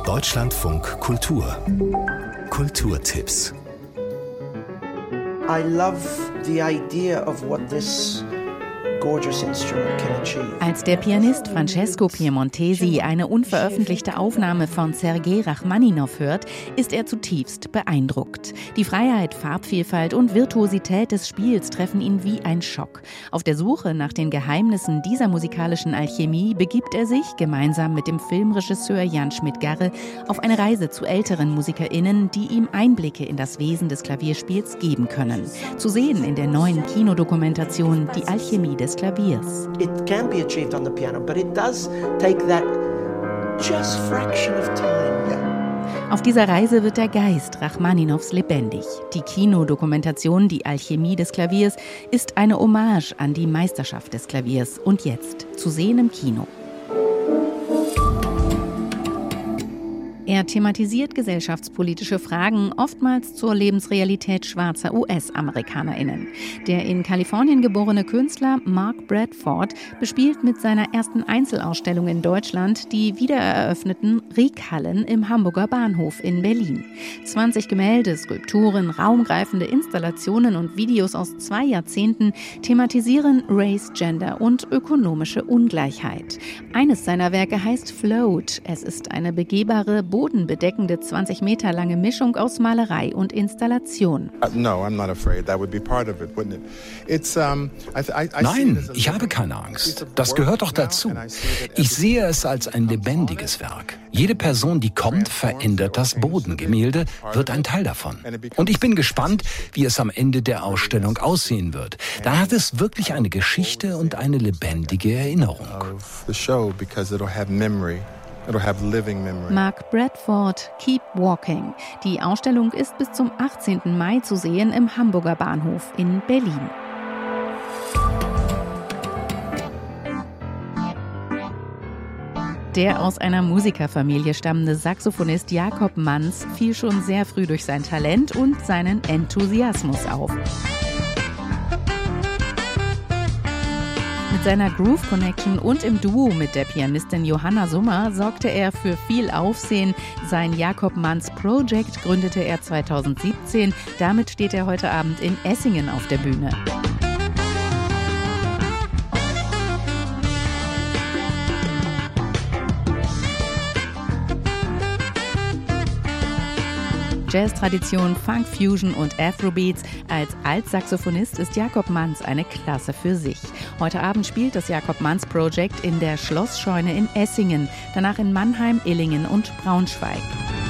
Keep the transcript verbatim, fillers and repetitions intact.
Deutschlandfunk Kultur. Kulturtipps. I love the idea of what this gorgeous instrument can achieve. Als der Pianist Francesco Piemontesi eine unveröffentlichte Aufnahme von Sergei Rachmaninow hört, ist er zutiefst beeindruckt. Die Freiheit, Farbvielfalt und Virtuosität des Spiels treffen ihn wie ein Schock. Auf der Suche nach den Geheimnissen dieser musikalischen Alchemie begibt er sich, gemeinsam mit dem Filmregisseur Jan Schmidt-Garre, auf eine Reise zu älteren MusikerInnen, die ihm Einblicke in das Wesen des Klavierspiels geben können. Zu sehen in der neuen Kinodokumentation Die Alchemie des Klaviers. It can be achieved on the piano, but it does take that just fraction of time. Yeah. Auf dieser Reise wird der Geist Rachmaninows lebendig. Die Kinodokumentation Die Alchemie des Klaviers ist eine Hommage an die Meisterschaft des Klaviers. Und jetzt zu sehen im Kino. Er thematisiert gesellschaftspolitische Fragen, oftmals zur Lebensrealität schwarzer U S-AmerikanerInnen. Der in Kalifornien geborene Künstler Mark Bradford bespielt mit seiner ersten Einzelausstellung in Deutschland die wiedereröffneten Riekhallen im Hamburger Bahnhof in Berlin. zwanzig Gemälde, Skulpturen, raumgreifende Installationen und Videos aus zwei Jahrzehnten thematisieren Race, Gender und ökonomische Ungleichheit. Eines seiner Werke heißt Float. Es ist eine begehbare, bodenbedeckende zwanzig Meter lange Mischung aus Malerei und Installation. Nein, ich habe keine Angst. Das gehört doch dazu. Ich sehe es als ein lebendiges Werk. Jede Person, die kommt, verändert das Bodengemälde, wird ein Teil davon. Und ich bin gespannt, wie es am Ende der Ausstellung aussehen wird. Da hat es wirklich eine Geschichte und eine lebendige Erinnerung. Mark Bradford, Keep Walking. Die Ausstellung ist bis zum achtzehnten Mai zu sehen im Hamburger Bahnhof in Berlin. Der aus einer Musikerfamilie stammende Saxophonist Jakob Manz fiel schon sehr früh durch sein Talent und seinen Enthusiasmus auf. Mit seiner Groove Connection und im Duo mit der Pianistin Johanna Summer sorgte er für viel Aufsehen. Sein Jakob Manz Project gründete er zweitausendsiebzehn. Damit steht er heute Abend in Essingen auf der Bühne. Jazz-Tradition, Funk, Fusion und Afrobeats. Als Altsaxophonist ist Jakob Manz eine Klasse für sich. Heute Abend spielt das Jakob Manz Project in der Schlossscheune in Essingen, danach in Mannheim, Illingen und Braunschweig.